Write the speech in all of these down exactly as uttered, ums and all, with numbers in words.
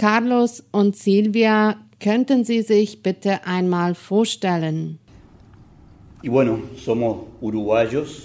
Carlos und Silvia, könnten Sie sich bitte einmal vorstellen? Y bueno, somos uruguayos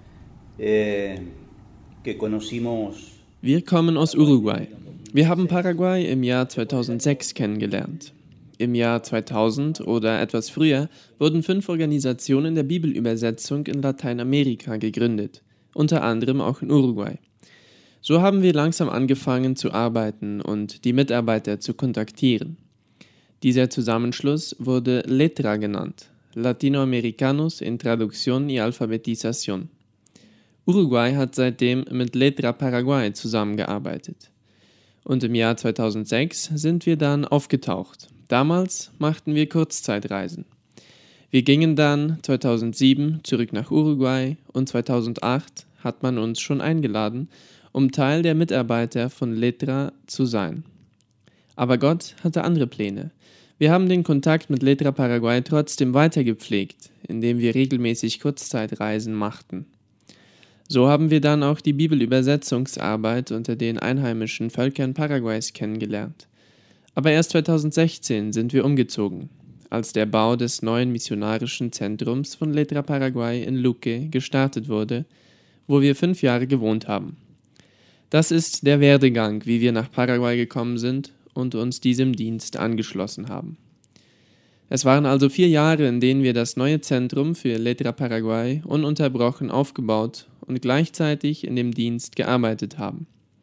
eh, que conocimos. Wir kommen aus Uruguay. Wir haben Paraguay im Jahr zweitausendsechs kennengelernt. Im Jahr zweitausend oder etwas früher wurden fünf Organisationen der Bibelübersetzung in Lateinamerika gegründet, unter anderem auch in Uruguay. So haben wir langsam angefangen zu arbeiten und die Mitarbeiter zu kontaktieren. Dieser Zusammenschluss wurde LETRA genannt, Latinoamericanos en Traducción y Alfabetización. Uruguay hat seitdem mit LETRA Paraguay zusammengearbeitet. Und im Jahr zweitausendsechs sind wir dann aufgetaucht. Damals machten wir Kurzzeitreisen. Wir gingen dann zweitausendsieben zurück nach Uruguay und zweitausendacht hat man uns schon eingeladen, um Teil der Mitarbeiter von LETRA zu sein. Aber Gott hatte andere Pläne. Wir haben den Kontakt mit LETRA Paraguay trotzdem weiter gepflegt, indem wir regelmäßig Kurzzeitreisen machten. So haben wir dann auch die Bibelübersetzungsarbeit unter den einheimischen Völkern Paraguays kennengelernt. Aber erst zweitausendsechzehn sind wir umgezogen, als der Bau des neuen missionarischen Zentrums von LETRA Paraguay in Luque gestartet wurde, wo wir fünf Jahre gewohnt haben. Das ist der Werdegang, wie wir nach Paraguay gekommen sind und uns diesem Dienst angeschlossen haben. Es waren also vier Jahre, in denen wir das neue Zentrum für LETRA Paraguay ununterbrochen aufgebaut und gleichzeitig in dem Dienst gearbeitet haben.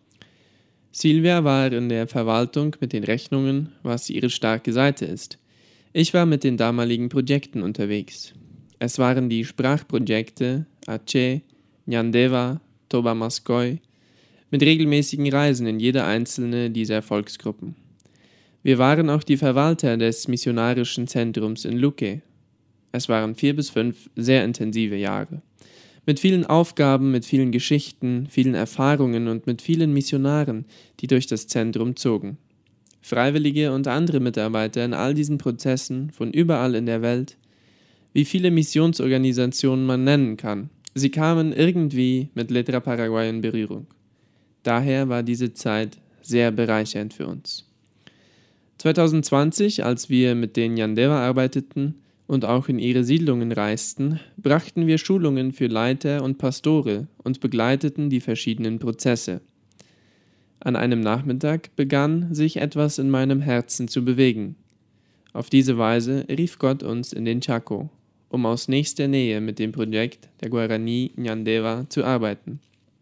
Silvia war in der Verwaltung mit den Rechnungen, was ihre starke Seite ist. Ich war mit den damaligen Projekten unterwegs. Es waren die Sprachprojekte Aceh, Ñandeva, Toba Mascoy, mit regelmäßigen Reisen in jede einzelne dieser Volksgruppen. Wir waren auch die Verwalter des missionarischen Zentrums in Luque. Es waren vier bis fünf sehr intensive Jahre. Mit vielen Aufgaben, mit vielen Geschichten, vielen Erfahrungen und mit vielen Missionaren, die durch das Zentrum zogen. Freiwillige und andere Mitarbeiter in all diesen Prozessen von überall in der Welt. Wie viele Missionsorganisationen man nennen kann. Sie kamen irgendwie mit LETRA Paraguay in Berührung. Daher war diese Zeit sehr bereichernd für uns. zweitausendzwanzig, als wir mit den Ñandeva arbeiteten und auch in ihre Siedlungen reisten, brachten wir Schulungen für Leiter und Pastore und begleiteten die verschiedenen Prozesse. An einem Nachmittag begann sich etwas in meinem Herzen zu bewegen. Auf diese Weise rief Gott uns in den Chaco, um aus nächster Nähe mit dem Projekt der Guarani Ñandeva zu arbeiten.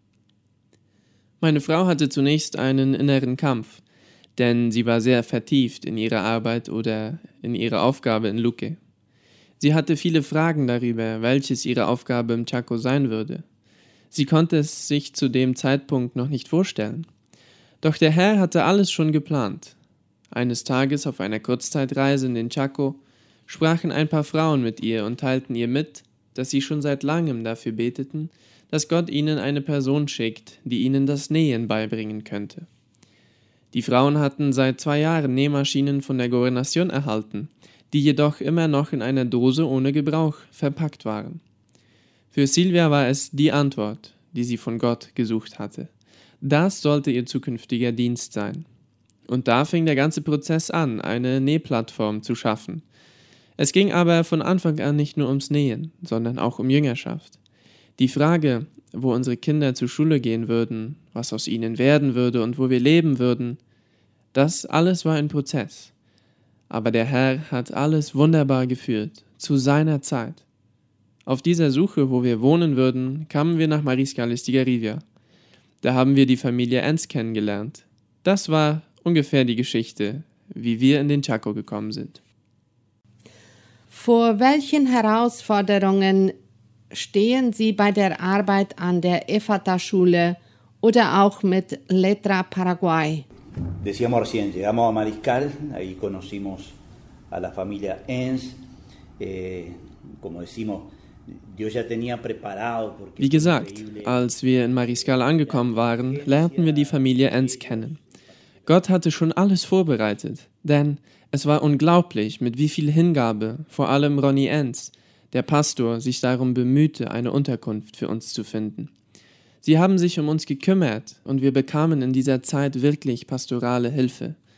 Meine Frau hatte zunächst einen inneren Kampf, denn sie war sehr vertieft in ihrer Arbeit oder in ihrer Aufgabe in Luque. Sie hatte viele Fragen darüber, welches ihre Aufgabe im Chaco sein würde. Sie konnte es sich zu dem Zeitpunkt noch nicht vorstellen. Doch der Herr hatte alles schon geplant. Eines Tages auf einer Kurzzeitreise in den Chaco sprachen ein paar Frauen mit ihr und teilten ihr mit, dass sie schon seit langem dafür beteten, dass Gott ihnen eine Person schickt, die ihnen das Nähen beibringen könnte. Die Frauen hatten seit zwei Jahren Nähmaschinen von der Gobernación erhalten, die jedoch immer noch in einer Dose ohne Gebrauch verpackt waren. Für Silvia war es die Antwort, die sie von Gott gesucht hatte. Das sollte ihr zukünftiger Dienst sein. Und da fing der ganze Prozess an, eine Nähplattform zu schaffen. Es ging aber von Anfang an nicht nur ums Nähen, sondern auch um Jüngerschaft. Die Frage, wo unsere Kinder zur Schule gehen würden, was aus ihnen werden würde und wo wir leben würden, das alles war ein Prozess. Aber der Herr hat alles wunderbar geführt, zu seiner Zeit. Auf dieser Suche, wo wir wohnen würden, kamen wir nach Mariscal Estigarribia. Da haben wir die Familie Enz kennengelernt. Das war ungefähr die Geschichte, wie wir in den Chaco gekommen sind. Vor welchen Herausforderungen stehen Sie bei der Arbeit an der Efata-Schule oder auch mit LETRA Paraguay? Decíamos recién, llegamos a Mariscal, ahí conocimos a la familia Enz, eh, como decimos, Dios ya tenía preparado. Wie gesagt, als wir in Mariscal angekommen waren, lernten wir die Familie Enz kennen. Gott hatte schon alles vorbereitet, denn es war unglaublich, mit wie viel Hingabe, vor allem Ronnie Enz, der Pastor, sich darum bemühte, eine Unterkunft für uns zu finden. Sie haben sich um uns gekümmert und wir bekamen in dieser Zeit wirklich pastorale Hilfe.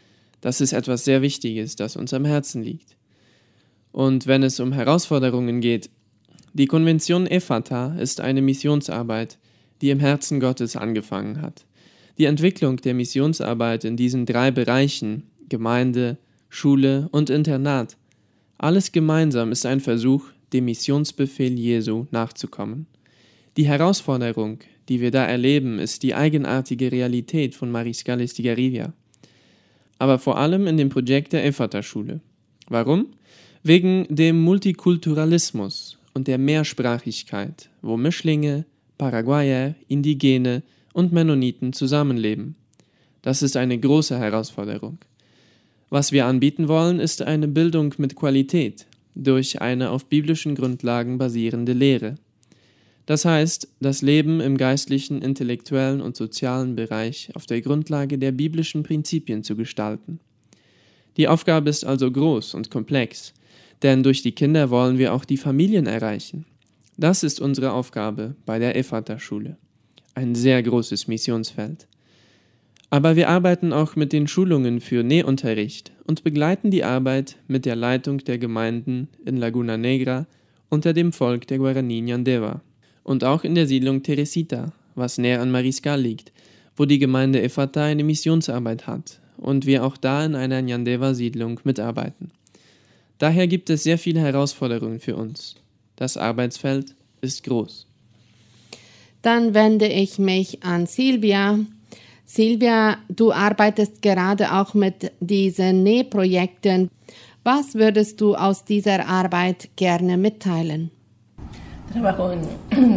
Das ist etwas sehr Wichtiges, das uns am Herzen liegt. Und wenn es um Herausforderungen geht, die Konvention Ephata ist eine Missionsarbeit, die im Herzen Gottes angefangen hat. Die Entwicklung der Missionsarbeit in diesen drei Bereichen, Gemeinde, Schule und Internat, alles gemeinsam ist ein Versuch, dem Missionsbefehl Jesu nachzukommen. Die Herausforderung, die wir da erleben, ist die eigenartige Realität von Mariscal Estigarribia. Aber vor allem in dem Projekt der Ephata-Schule. Warum? Wegen dem Multikulturalismus und der Mehrsprachigkeit, wo Mischlinge, Paraguayer, Indigene und Mennoniten zusammenleben. Das ist eine große Herausforderung. Was wir anbieten wollen, ist eine Bildung mit Qualität durch eine auf biblischen Grundlagen basierende Lehre. Das heißt, das Leben im geistlichen, intellektuellen und sozialen Bereich auf der Grundlage der biblischen Prinzipien zu gestalten. Die Aufgabe ist also groß und komplex, denn durch die Kinder wollen wir auch die Familien erreichen. Das ist unsere Aufgabe bei der Ephata-Schule. Ein sehr großes Missionsfeld. Aber wir arbeiten auch mit den Schulungen für Nähunterricht und begleiten die Arbeit mit der Leitung der Gemeinden in Laguna Negra unter dem Volk der Guaraní Ñandeva und auch in der Siedlung Teresita, was näher an Mariscal liegt, wo die Gemeinde Ephata eine Missionsarbeit hat und wir auch da in einer Ñandeva-Siedlung mitarbeiten. Daher gibt es sehr viele Herausforderungen für uns. Das Arbeitsfeld ist groß. Dann wende ich mich an Silvia. Silvia, du arbeitest gerade auch mit diesen Nähprojekten. Was würdest du aus dieser Arbeit gerne mitteilen? Trabajo en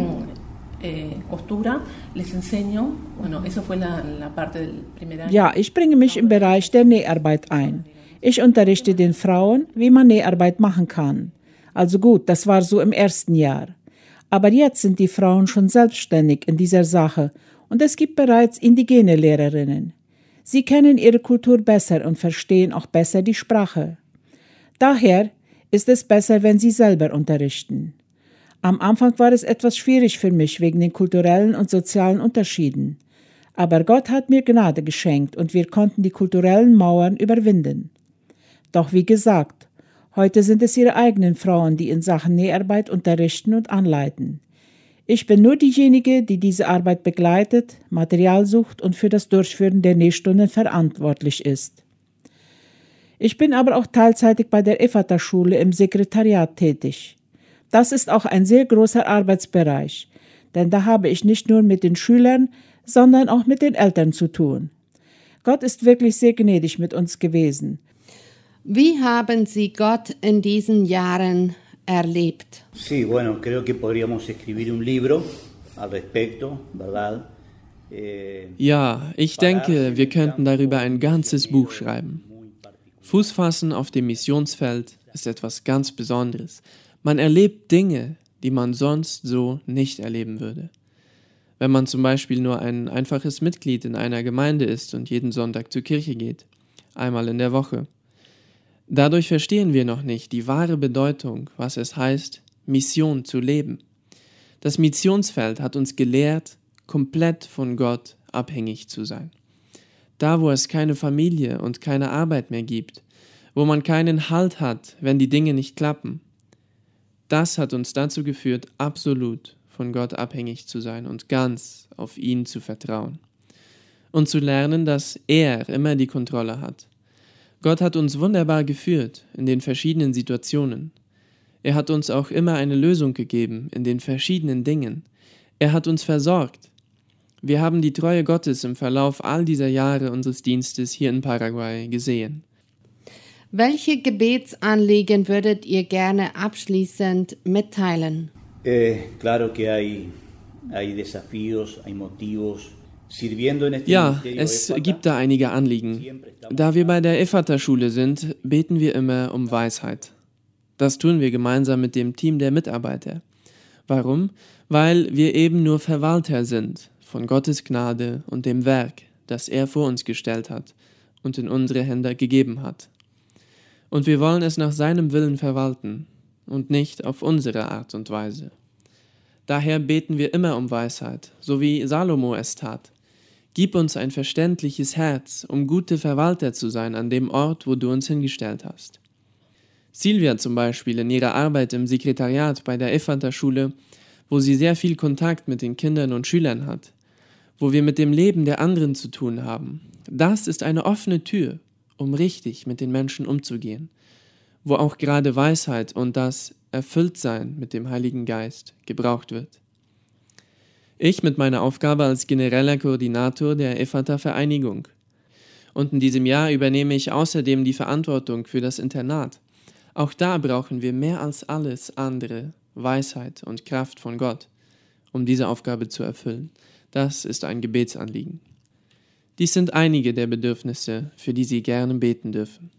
eh, costura, les enseño. Bueno, eso fue la, la parte del primer año. Ja, ich bringe mich im Bereich der Näharbeit ein. Ich unterrichte den Frauen, wie man Näharbeit machen kann. Also gut, das war so im ersten Jahr. Aber jetzt sind die Frauen schon selbstständig in dieser Sache und es gibt bereits indigene Lehrerinnen. Sie kennen ihre Kultur besser und verstehen auch besser die Sprache. Daher ist es besser, wenn sie selber unterrichten. Am Anfang war es etwas schwierig für mich wegen den kulturellen und sozialen Unterschieden. Aber Gott hat mir Gnade geschenkt und wir konnten die kulturellen Mauern überwinden. Doch wie gesagt, heute sind es ihre eigenen Frauen, die in Sachen Näharbeit unterrichten und anleiten. Ich bin nur diejenige, die diese Arbeit begleitet, Material sucht und für das Durchführen der Nähstunden verantwortlich ist. Ich bin aber auch teilzeitig bei der Ephata-Schule im Sekretariat tätig. Das ist auch ein sehr großer Arbeitsbereich, denn da habe ich nicht nur mit den Schülern, sondern auch mit den Eltern zu tun. Gott ist wirklich sehr gnädig mit uns gewesen. Wie haben Sie Gott in diesen Jahren erlebt? Sí, bueno, creo que podríamos escribir un libro al respecto, ¿verdad? Eh, Ja, ich denke, wir könnten darüber ein ganzes Buch schreiben. Fuß fassen auf dem Missionsfeld ist etwas ganz Besonderes. Man erlebt Dinge, die man sonst so nicht erleben würde. Wenn man zum Beispiel nur ein einfaches Mitglied in einer Gemeinde ist und jeden Sonntag zur Kirche geht, einmal in der Woche. Dadurch verstehen wir noch nicht die wahre Bedeutung, was es heißt, Mission zu leben. Das Missionsfeld hat uns gelehrt, komplett von Gott abhängig zu sein. Da, wo es keine Familie und keine Arbeit mehr gibt, wo man keinen Halt hat, wenn die Dinge nicht klappen, das hat uns dazu geführt, absolut von Gott abhängig zu sein und ganz auf ihn zu vertrauen. Und zu lernen, dass er immer die Kontrolle hat. Gott hat uns wunderbar geführt in den verschiedenen Situationen. Er hat uns auch immer eine Lösung gegeben in den verschiedenen Dingen. Er hat uns versorgt. Wir haben die Treue Gottes im Verlauf all dieser Jahre unseres Dienstes hier in Paraguay gesehen. Welche Gebetsanliegen würdet ihr gerne abschließend mitteilen? eh, claro que hay, hay desafíos, hay motivos. Ja, es gibt da einige Anliegen. Da wir bei der Ephata-Schule sind, beten wir immer um Weisheit. Das tun wir gemeinsam mit dem Team der Mitarbeiter. Warum? Weil wir eben nur Verwalter sind von Gottes Gnade und dem Werk, das er vor uns gestellt hat und in unsere Hände gegeben hat. Und wir wollen es nach seinem Willen verwalten und nicht auf unsere Art und Weise. Daher beten wir immer um Weisheit, so wie Salomo es tat. Gib uns ein verständliches Herz, um gute Verwalter zu sein an dem Ort, wo du uns hingestellt hast. Silvia zum Beispiel in ihrer Arbeit im Sekretariat bei der Ephrata-Schule, wo sie sehr viel Kontakt mit den Kindern und Schülern hat, wo wir mit dem Leben der anderen zu tun haben. Das ist eine offene Tür, um richtig mit den Menschen umzugehen, wo auch gerade Weisheit und das Erfülltsein mit dem Heiligen Geist gebraucht wird. Ich mit meiner Aufgabe als genereller Koordinator der Ephrata-Vereinigung. Und in diesem Jahr übernehme ich außerdem die Verantwortung für das Internat. Auch da brauchen wir mehr als alles andere Weisheit und Kraft von Gott, um diese Aufgabe zu erfüllen. Das ist ein Gebetsanliegen. Dies sind einige der Bedürfnisse, für die Sie gerne beten dürfen.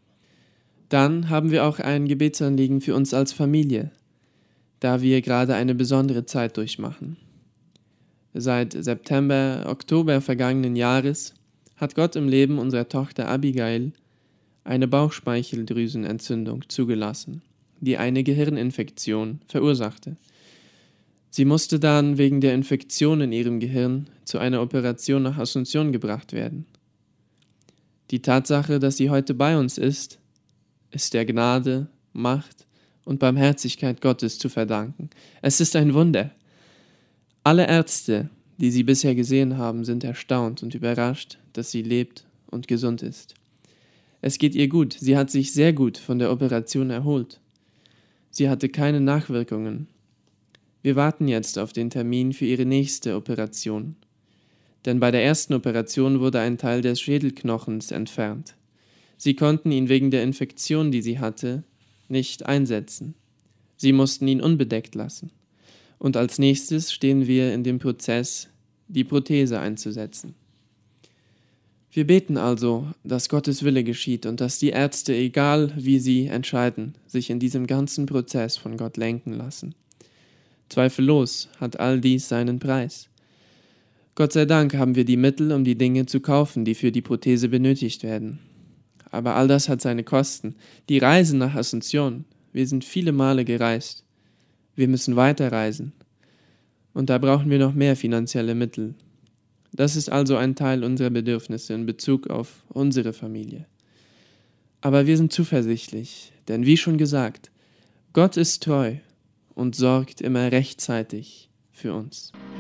Dann haben wir auch ein Gebetsanliegen für uns als Familie, da wir gerade eine besondere Zeit durchmachen. Seit September, Oktober vergangenen Jahres hat Gott im Leben unserer Tochter Abigail eine Bauchspeicheldrüsenentzündung zugelassen, die eine Gehirninfektion verursachte. Sie musste dann wegen der Infektion in ihrem Gehirn zu einer Operation nach Asunción gebracht werden. Die Tatsache, dass sie heute bei uns ist, ist der Gnade, Macht und Barmherzigkeit Gottes zu verdanken. Es ist ein Wunder. Alle Ärzte, die sie bisher gesehen haben, sind erstaunt und überrascht, dass sie lebt und gesund ist. Es geht ihr gut, sie hat sich sehr gut von der Operation erholt. Sie hatte keine Nachwirkungen. Wir warten jetzt auf den Termin für ihre nächste Operation. Denn bei der ersten Operation wurde ein Teil des Schädelknochens entfernt. Sie konnten ihn wegen der Infektion, die sie hatte, nicht einsetzen. Sie mussten ihn unbedeckt lassen. Und als nächstes stehen wir in dem Prozess, die Prothese einzusetzen. Wir beten also, dass Gottes Wille geschieht und dass die Ärzte, egal wie sie entscheiden, sich in diesem ganzen Prozess von Gott lenken lassen. Zweifellos hat all dies seinen Preis. Gott sei Dank haben wir die Mittel, um die Dinge zu kaufen, die für die Prothese benötigt werden. Aber all das hat seine Kosten. Die Reise nach Asunción, wir sind viele Male gereist. Wir müssen weiterreisen. Und da brauchen wir noch mehr finanzielle Mittel. Das ist also ein Teil unserer Bedürfnisse in Bezug auf unsere Familie. Aber wir sind zuversichtlich, denn wie schon gesagt, Gott ist treu und sorgt immer rechtzeitig für uns.